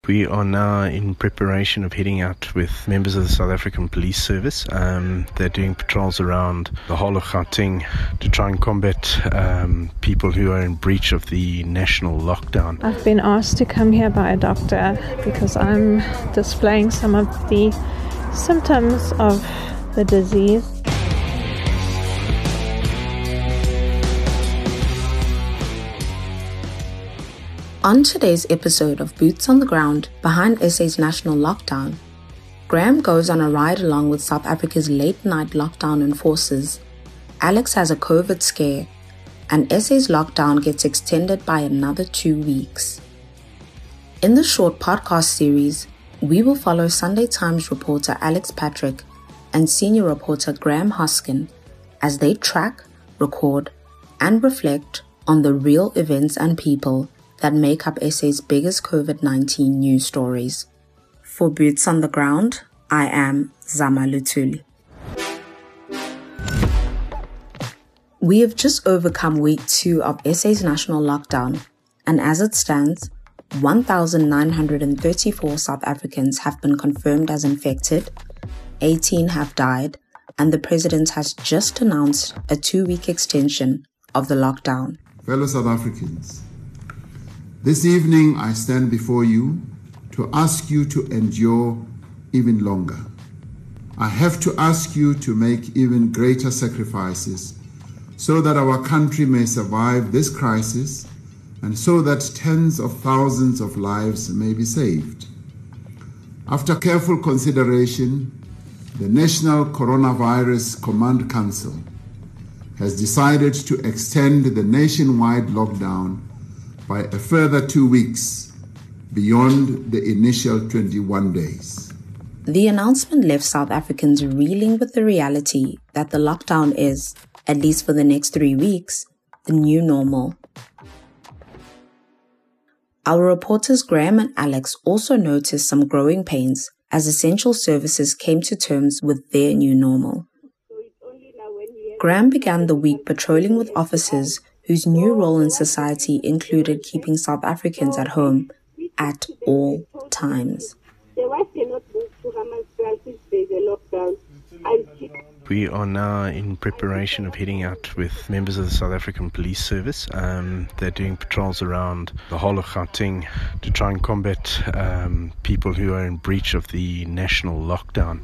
We are now in preparation of heading out with members of the South African Police Service. They're doing patrols around the whole of Gauteng to try and combat people who are in breach of the national lockdown. I've been asked to come here by a doctor because I'm displaying some of the symptoms of the disease. On today's episode of Boots on the Ground, behind SA's national lockdown, Graham goes on a ride along with South Africa's late-night lockdown enforcers. Alex has a COVID scare, and SA's lockdown gets extended by another 2 weeks. In the short podcast series, we will follow Sunday Times reporter Alex Patrick and senior reporter Graham Hoskin as they track, record, and reflect on the real events and people that make up SA's biggest COVID-19 news stories. For Boots on the Ground, I am Zama Lutuli. We have just overcome week 2 of SA's national lockdown, and as it stands, 1,934 South Africans have been confirmed as infected, 18 have died, and the president has just announced a 2-week extension of the lockdown. Fellow South Africans, this evening I stand before you to ask you to endure even longer. I have to ask you to make even greater sacrifices so that our country may survive this crisis and so that tens of thousands of lives may be saved. After careful consideration, the National Coronavirus Command Council has decided to extend the nationwide lockdown by a further 2 weeks beyond the initial 21 days. The announcement left South Africans reeling with the reality that the lockdown is, at least for the next 3 weeks, the new normal. Our reporters Graham and Alex also noticed some growing pains as essential services came to terms with their new normal. Graham began the week patrolling with officers whose new role in society included keeping South Africans at home at all times. We are now in preparation of heading out with members of the South African Police Service. They're doing patrols around the whole of Gauteng to try and combat people who are in breach of the national lockdown.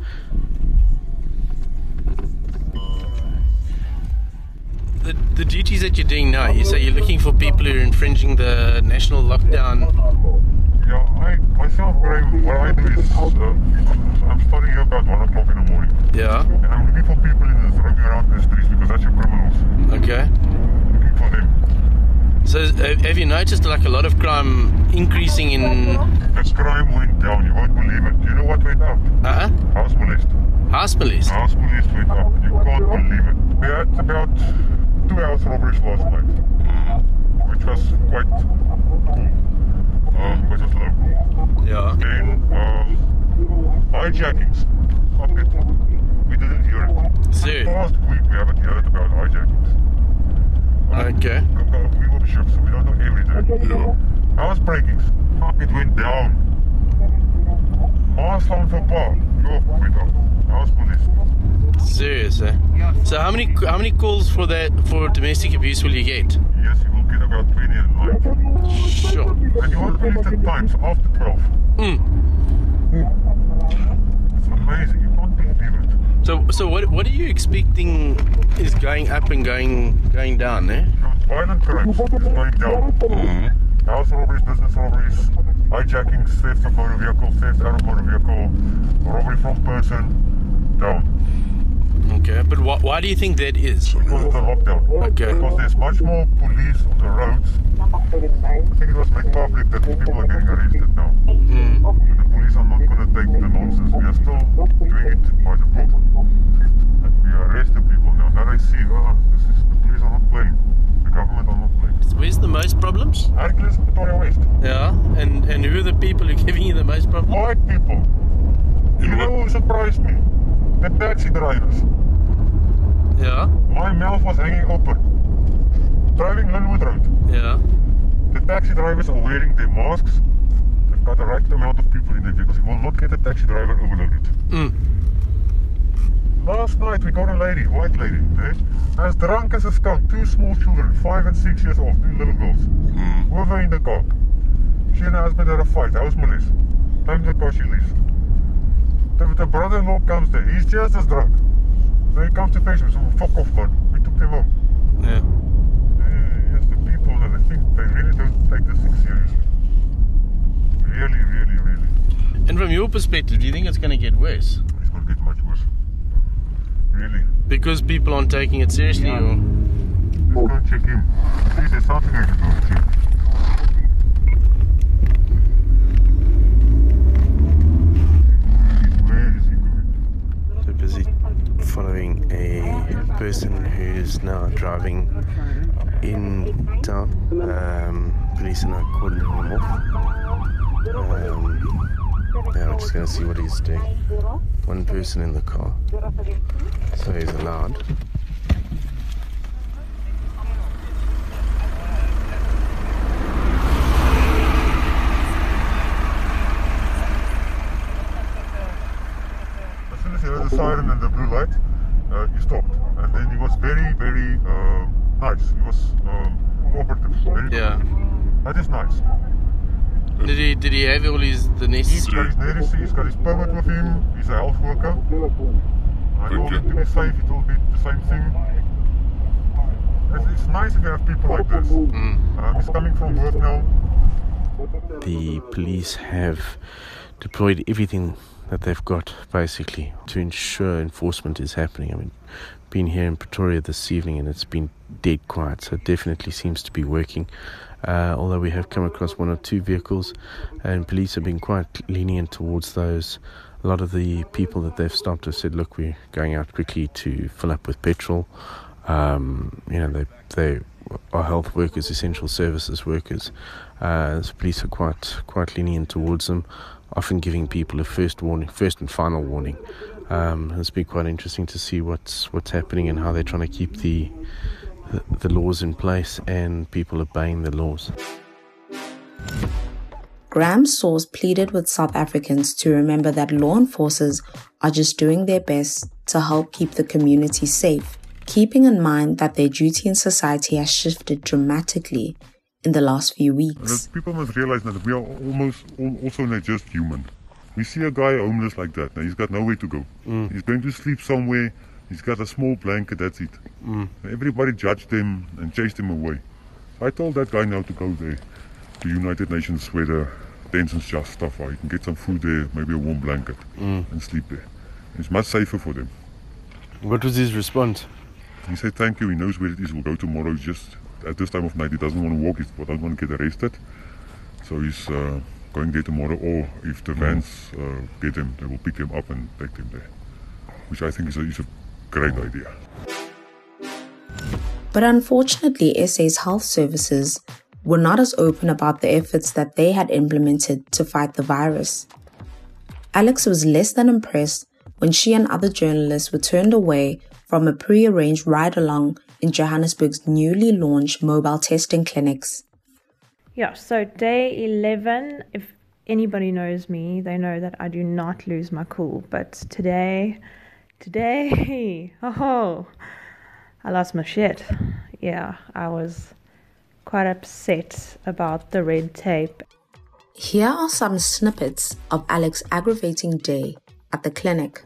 The duties that you're doing now, you say you're looking for people who are infringing the national lockdown. Yeah, myself, Graham, what I do is I'm starting here about 1 o'clock in the morning. Yeah. And I'm looking for people roaming around the streets because that's your criminals. Okay. Looking for them. So have you noticed like a lot of crime increasing in... The crime went down, you won't believe it. You know what went up? House molest. House police? House molest went up. You can't believe it. We had about 2 house robberies last night, which was quite cool, which was low. Yeah. Then hijackings, fuck it, we didn't hear it. Serious? Last week we haven't heard about hijackings. Okay. We were shocked, so we don't know everything. Yeah. House breakings, fuck it, went down. Maasland for park, went up. House police. Serious, eh? So how many calls for domestic abuse will you get? Yes, you will get about 20 a night. Sure. And you won't believe the times after 12. It's amazing, you can't believe it. So what are you expecting is going up and going down, eh? Violent crimes is going down. House robberies, business robberies, hijackings, theft of motor vehicle, theft out of motor vehicle, robbery from person, down. Okay, but why do you think that is? Because of the lockdown. Okay. Because there's much more police on the roads. I think it was made public that people are getting arrested now. And the police are not going to take the nonsense. We are still doing it by the book. And we arrest the people now. Now they see, the police are not playing. The government are not playing. Where's the most problems? Hercules, Pretoria West. Yeah, and who are the people who are giving you the most problems? White people. You know who surprised me? The taxi drivers. Yeah. My mouth was hanging open. Driving Linwood Road. Yeah. The taxi drivers are wearing their masks. They've got the right amount of people in the vehicles. He will not get a taxi driver overloaded. Last night we got a lady, white lady, as drunk as a skunk, 2 small children, 5 and 6 years old, 2 little girls, with her in the car. She and her husband had a fight, house molest. Time the car, she leaves. The brother-in-law comes there, he's just as drunk. So he comes to face him, so fuck off man, we took them home. Yeah. Yes, the people, I think they really don't take this thing seriously. Really, really, really. And from your perspective, do you think it's going to get worse? It's going to get much worse. Really. Because people aren't taking it seriously, or? Let's go and check him. See, there's something I can go and check. Where is he going? So busy following a person who's now driving in town. Police are now calling him off. Yeah, we're just going to see what he's doing. One person in the car, so he's allowed. As soon as he heard the siren and the blue light, he stopped. And then he was very, very nice. He was cooperative. Very Yeah. That is nice. Did he have all the He's necessary? he's got his permit with him. He's a health worker. I told him to be safe. He told me the same thing. It's nice if you have people like this. He's coming from work now. The police have deployed everything that they've got, basically, to ensure enforcement is happening. I mean, been here in Pretoria this evening and it's been dead quiet, so it definitely seems to be working. Although we have come across 1 or 2 vehicles, and police have been quite lenient towards those. A lot of the people that they've stopped have said, look, we're going out quickly to fill up with petrol. They are health workers, essential services workers. So police are quite lenient towards them, often giving people a first and final warning. It's been quite interesting to see what's happening and how they're trying to keep the laws in place and people obeying the laws. Graham's source pleaded with South Africans to remember that law enforcers are just doing their best to help keep the community safe, keeping in mind that their duty in society has shifted dramatically in the last few weeks. People must realize that we are also not just human. We see a guy homeless like that, now he's got nowhere to go. He's going to sleep somewhere, he's got a small blanket, that's it. Everybody judged him and chased him away. I told that guy now to go there, to United Nations where the tents and stuff are. You can get some food there, maybe a warm blanket, and sleep there. It's much safer for them. What was his response? He said thank you, he knows where it is, we'll go tomorrow. He's just, at this time of night, he doesn't want to walk, he doesn't want to get arrested. So he's going there tomorrow, or if the vans get him, they will pick him up and take him there. Which I think is a great idea. But unfortunately, SA's health services were not as open about the efforts that they had implemented to fight the virus. Alex was less than impressed when she and other journalists were turned away from a pre-arranged ride-along in Johannesburg's newly launched mobile testing clinics. Yeah, so day 11, if anybody knows me, they know that I do not lose my cool. But today, I lost my shit. Yeah, I was quite upset about the red tape. Here are some snippets of Alex's aggravating day at the clinic.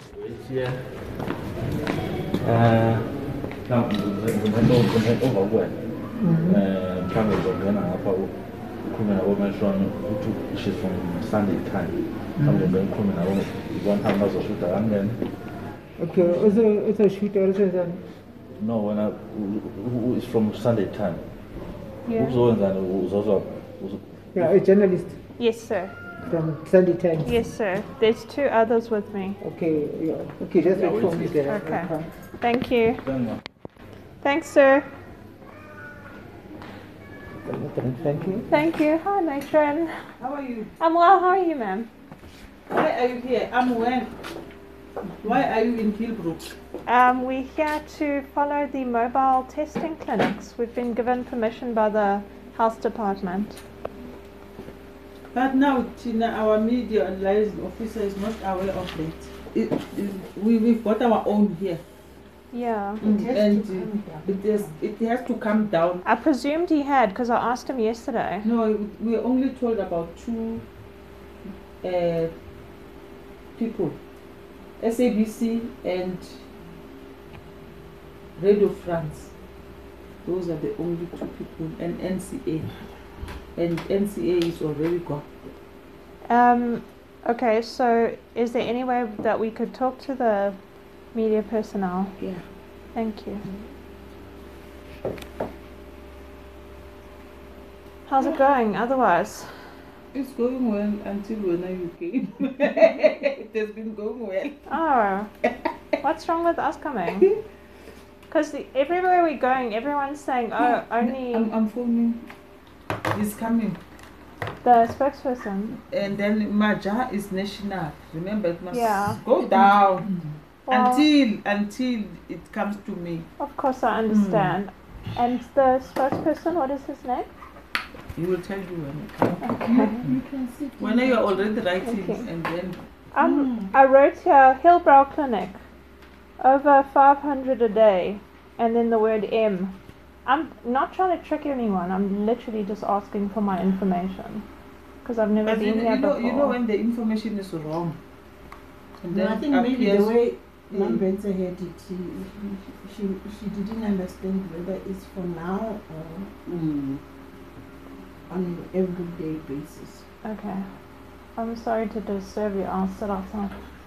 She's from Sunday Time. Okay, it's a shooter, then? No, who is from Sunday Time. Yeah. Yeah, a journalist Yes, sir. from Sunday Times. Yes, sir. There's 2 others with me. Okay, yeah. Okay, just wait for me there. Okay. Thank you. Thanks, sir. Thank you. Thank you. Hi, matron. How are you? I'm well. How are you, ma'am? Why are you here? I'm when? Why are you in Hillbrook? We're here to follow the mobile testing clinics. We've been given permission by the health department. But now, Tina, our media liaison officer is not aware of that. We've got our own here. Yeah. And it has to come down. I presumed he had because I asked him yesterday. No, we were only told about 2 people, SABC and Radio France. Those are the only 2 people, and NCA. And NCA is already gone. Okay, so is there any way that we could talk to the media personnel? Yeah. Thank you. How's it going otherwise? It's going well until when you came. It has been going well. Oh, what's wrong with us coming? Because everywhere we're going, everyone's saying, oh, only... I'm phoning. He's coming. The spokesperson. And then Maja is national. Remember, it must go down until it comes to me. Of course, I understand. And the spokesperson, what is his name? He will tell you when it comes. Okay. You can see. When you're already writing, and then... I wrote here, Hillbrow Clinic. Over 500 a day. And then the word M. I'm not trying to trick anyone. I'm literally just asking for my information. Because I've never been here before. You know when the information is wrong. And then I think maybe the way Mambrenza had it, she didn't understand whether it's for now or on an everyday basis. Okay. I'm sorry to disturb you. I'll sit outside.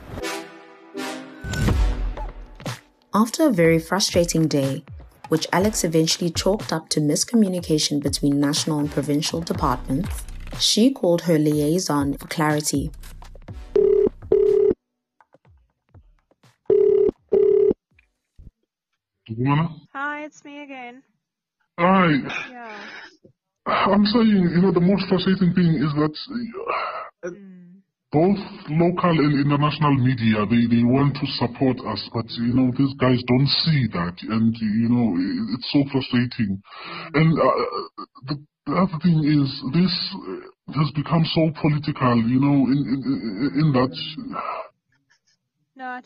After a very frustrating day, which Alex eventually chalked up to miscommunication between national and provincial departments, she called her liaison for clarity. Hi, it's me again. Hi. Yeah. I'm saying, the most frustrating thing is that both local and international media, they want to support us, but, these guys don't see that, and, it's so frustrating. And the other thing is, this has become so political, in that... No,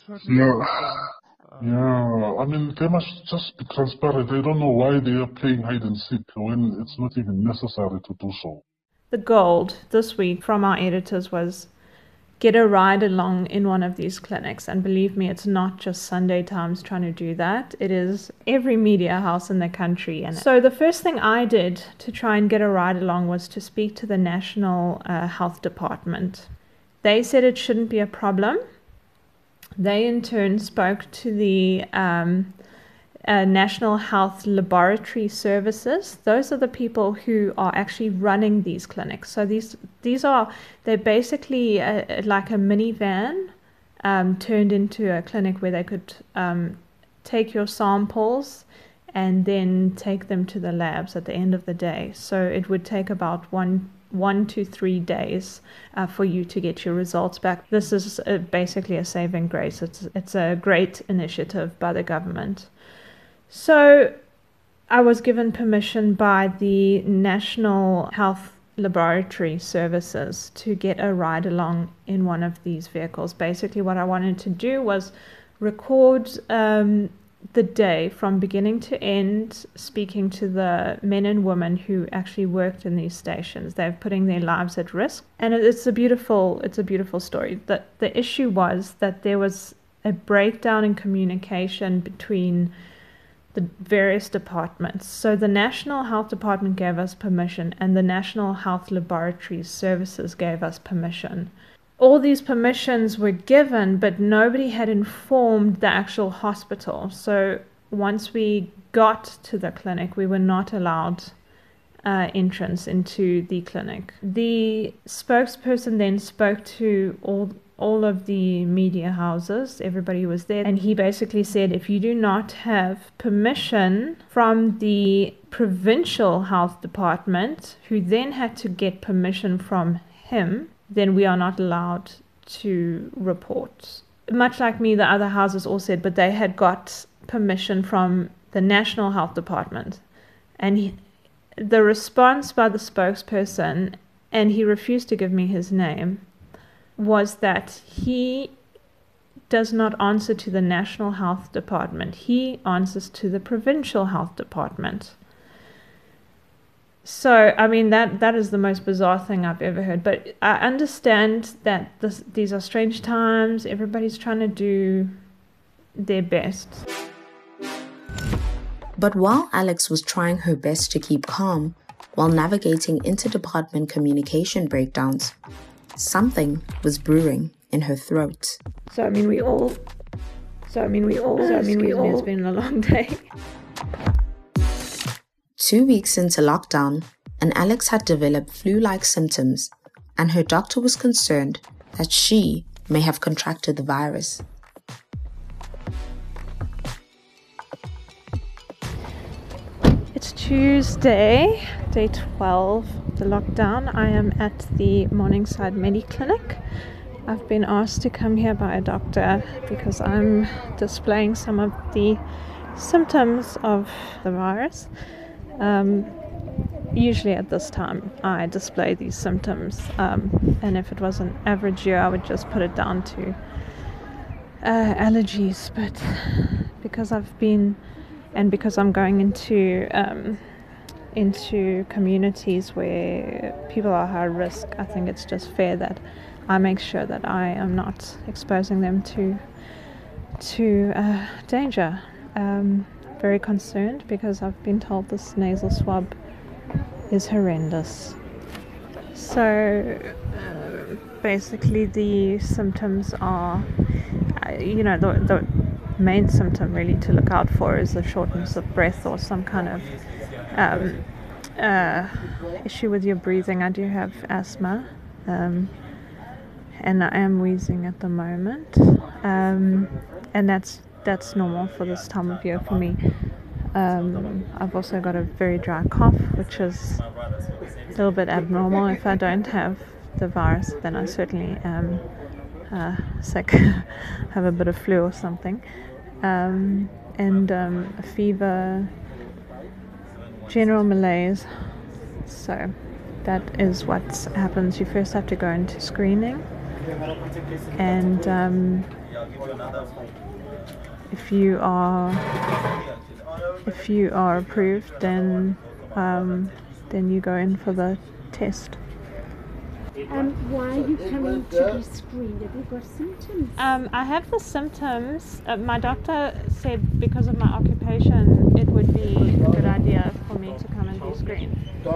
Yeah, I mean, they must just be transparent. I don't know why they are playing hide and seek when it's not even necessary to do so. The gold this week from our editors was get a ride along in one of these clinics. And believe me, it's not just Sunday Times trying to do that. It is every media house in the country. And so the first thing I did to try and get a ride along was to speak to the National Health Department. They said it shouldn't be a problem. They in turn spoke to the National Health Laboratory Services. Those are the people who are actually running these clinics. So they're basically like a minivan turned into a clinic where they could take your samples and then take them to the labs at the end of the day. So it would take about 1 to 3 days for you to get your results back. This is basically a saving grace. It's a great initiative by the government. So I was given permission by the National Health Laboratory Services to get a ride along in one of these vehicles. Basically what I wanted to do was record the day from beginning to end, speaking to the men and women who actually worked in these stations. They're putting their lives at risk, and it's a beautiful story. The issue was that there was a breakdown in communication between the various departments. So the National Health Department gave us permission, and the National Health Laboratory Services gave us permission. All these permissions were given, but nobody had informed the actual hospital. So once we got to the clinic, we were not allowed entrance into the clinic. The spokesperson then spoke to all of the media houses. Everybody was there. And he basically said, if you do not have permission from the provincial health department, who then had to get permission from him, then we are not allowed to report. Much like me, the other houses all said, but they had got permission from the National Health Department. And the response by the spokesperson and he refused to give me his name, was that he does not answer to the National Health Department. He answers to the Provincial Health Department. So, I mean, that is the most bizarre thing I've ever heard. But I understand that these are strange times. Everybody's trying to do their best. But while Alex was trying her best to keep calm while navigating interdepartment communication breakdowns, something was brewing in her throat. It's been a long day. 2 weeks into lockdown, and Alex had developed flu-like symptoms, and her doctor was concerned that she may have contracted the virus. It's Tuesday, day 12 of the lockdown. I am at the Morningside Mediclinic. I've been asked to come here by a doctor because I'm displaying some of the symptoms of the virus. Usually at this time I display these symptoms, and if it was an average year I would just put it down to allergies, but because I'm going into communities where people are high risk, I think it's just fair that I make sure that I am not exposing them to danger. Very concerned because I've been told this nasal swab is horrendous. So basically the symptoms are, the main symptom really to look out for is a shortness of breath or some kind of issue with your breathing. I do have asthma, and I am wheezing at the moment, and that's normal for this time of year for me. I've also got a very dry cough, which is a little bit abnormal. If I don't have the virus, then I certainly am sick, have a bit of flu or something, and a fever, general malaise. So that is what happens. You first have to go into screening, and if you are approved, then you go in for the test. Why are you coming to be screened? Have you got symptoms? I have the symptoms. My doctor said because of my occupation, it would be a good idea for me to come and be screened.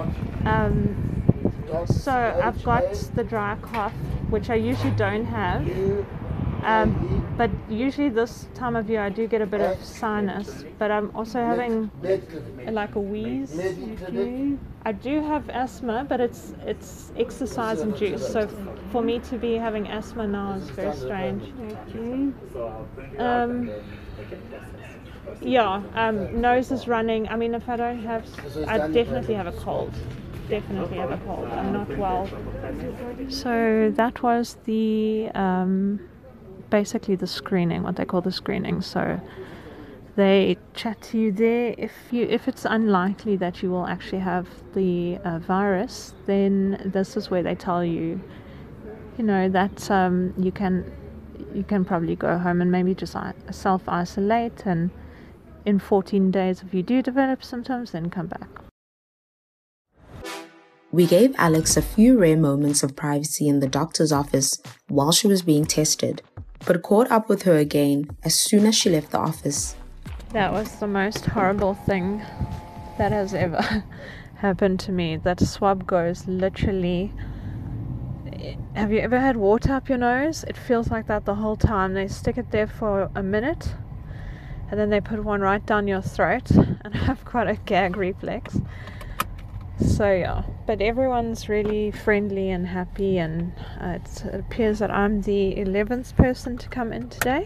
So I've got the dry cough, which I usually don't have. But usually this time of year I do get a bit of sinus, but I'm also having like a wheeze. I do have asthma, but it's exercise induced, so for me to be having asthma now is very strange. Nose is running. I mean, if I don't have, I definitely have a cold. I'm not well. So that was the basically the screening, what they call the screening. So they chat to you there. If it's unlikely that you will actually have the virus, then this is where they tell you, that you can probably go home and maybe just self-isolate, and in 14 days if you do develop symptoms, then come back. We gave Alex a few rare moments of privacy in the doctor's office while she was being tested, but caught up with her again as soon as she left the office. That was the most horrible thing that has ever happened to me. That swab goes literally... Have you ever had water up your nose? It feels like that the whole time. They stick it there for a minute, and then they put one right down your throat, and I've got a gag reflex. So yeah, but everyone's really friendly and happy, and it appears that I'm the 11th person to come in today.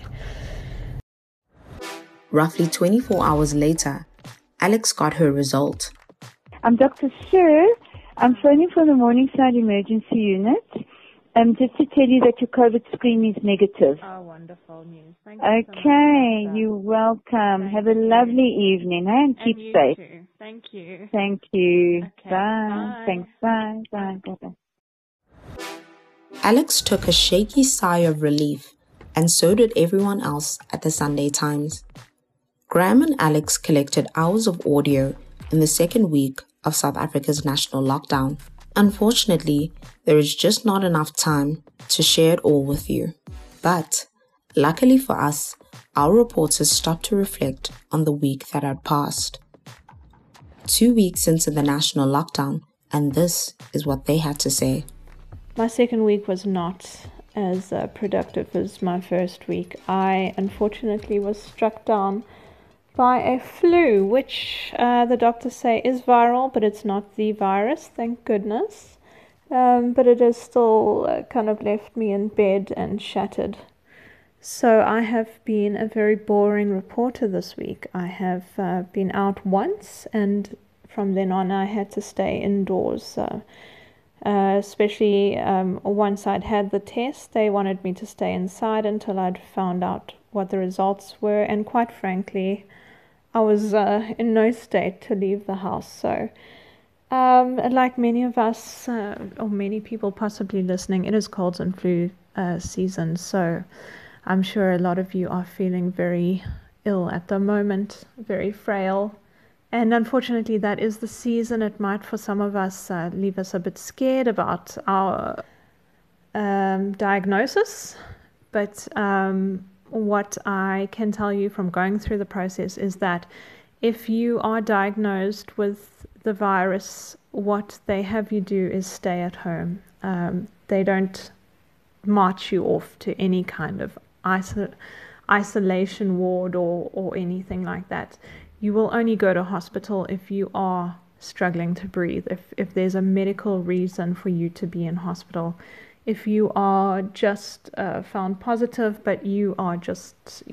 Roughly 24 hours later, Alex got her result. I'm Dr. Sir. I'm phoning from the Morningside Emergency Unit. Just to tell you that your COVID screen is negative. Oh, wonderful news. Thank you so much. You're welcome. Have a lovely evening, and keep safe. Too. Thank you. Thank you. Okay, Bye. bye. Thanks. Bye. Bye. Bye. Bye. Alex took a shaky sigh of relief, and so did everyone else at the Sunday Times. Graham and Alex collected hours of audio in the second week of South Africa's national lockdown. Unfortunately, there is just not enough time to share it all with you. But, luckily for us, our reporters stopped to reflect on the week that had passed. 2 weeks into the national lockdown, and this is what they had to say. My second week was not as productive as my first week. I unfortunately was struck down by a flu, which the doctors say is viral, but it's not the virus, thank goodness. But it has still kind of left me in bed and shattered. So I have been a very boring reporter this week. I have been out once, and from then on I had to stay indoors. Especially once I'd had the test, they wanted me to stay inside until I'd found out what the results were, and quite frankly, I was in no state to leave the house. So, like many of us, or many people possibly listening, it is colds and flu season, so I'm sure a lot of you are feeling very ill at the moment, very frail. And unfortunately, that is the season. It might, for some of us, leave us a bit scared about our diagnosis. But what I can tell you from going through the process is that if you are diagnosed with the virus, what they have you do is stay at home. They don't march you off to any kind of isolation ward or anything like that. You will only go to hospital if you are struggling to breathe, if there's a medical reason for you to be in hospital. If you are just found positive, but you are just,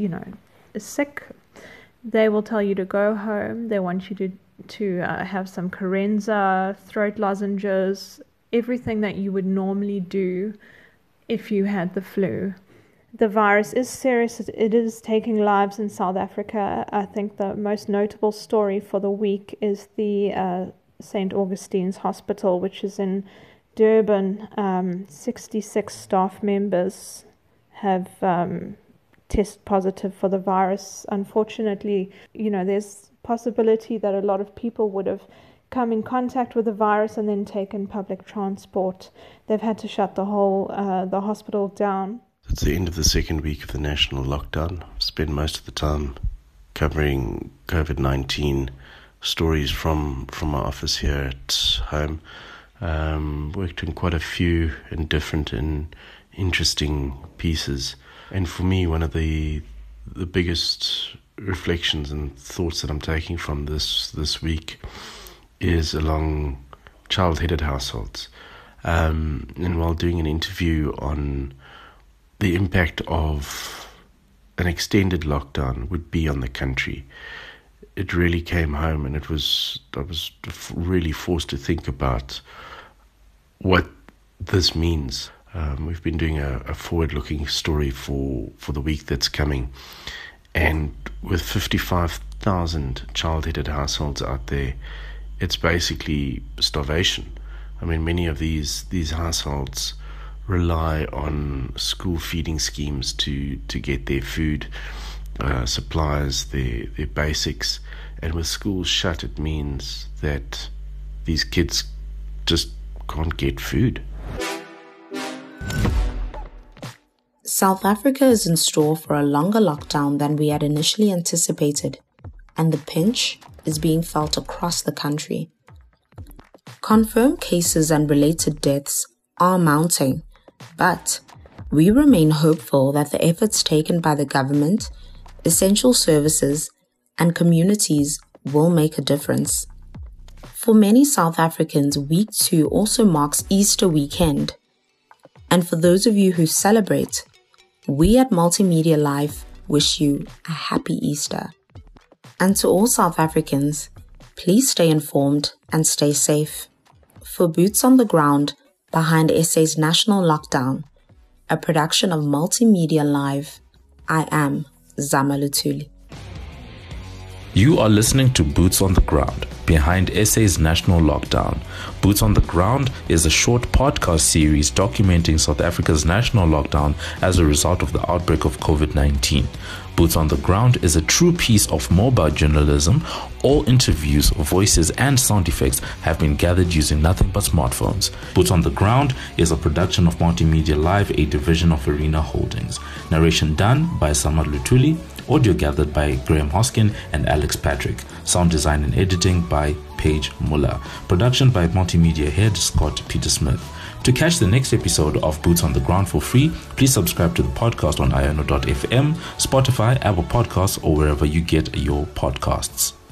sick, they will tell you to go home. They want you to have some Corenza, throat lozenges, everything that you would normally do if you had the flu. The virus is serious. It is taking lives in South Africa. I think the most notable story for the week is the St. Augustine's Hospital, which is in Durban. 66 staff members have tested positive for the virus. Unfortunately, there's possibility that a lot of people would have come in contact with the virus and then taken public transport. They've had to shut the hospital down. It's the end of the second week of the national lockdown. I've spent most of the time covering COVID-19 stories from my office here at home. Worked in quite a few and different and interesting pieces. And for me, one of the biggest reflections and thoughts that I'm taking from this week is along child-headed households. And while doing an interview on the impact of an extended lockdown would be on the country, it really came home, and I was really forced to think about what this means. We've been doing a forward-looking story for the week that's coming, and with 55,000 child-headed households out there, it's basically starvation. I mean, many of these households rely on school feeding schemes to get their food, supplies, their basics. And with schools shut, it means that these kids just can't get food. South Africa is in store for a longer lockdown than we had initially anticipated, and the pinch is being felt across the country. Confirmed cases and related deaths are mounting, but we remain hopeful that the efforts taken by the government, essential services, and communities will make a difference. For many South Africans, week 2 also marks Easter weekend. And for those of you who celebrate, we at Multimedia Live wish you a happy Easter. And to all South Africans, please stay informed and stay safe. For Boots on the Ground, behind SA's National Lockdown, a production of Multimedia Live, I am Zama Luthuli. You are listening to Boots on the Ground, behind SA's national lockdown. Boots on the Ground is a short podcast series documenting South Africa's national lockdown as a result of the outbreak of COVID-19. Boots on the Ground is a true piece of mobile journalism. All interviews, voices, and sound effects have been gathered using nothing but smartphones. Boots on the Ground is a production of Multimedia Live, a division of Arena Holdings. Narration done by Samad Lutuli. Audio gathered by Graham Hoskin and Alex Patrick. Sound design and editing by Paige Muller. Production by Multimedia Head Scott Peter Smith. To catch the next episode of Boots on the Ground for free, please subscribe to the podcast on iono.fm, Spotify, Apple Podcasts, or wherever you get your podcasts.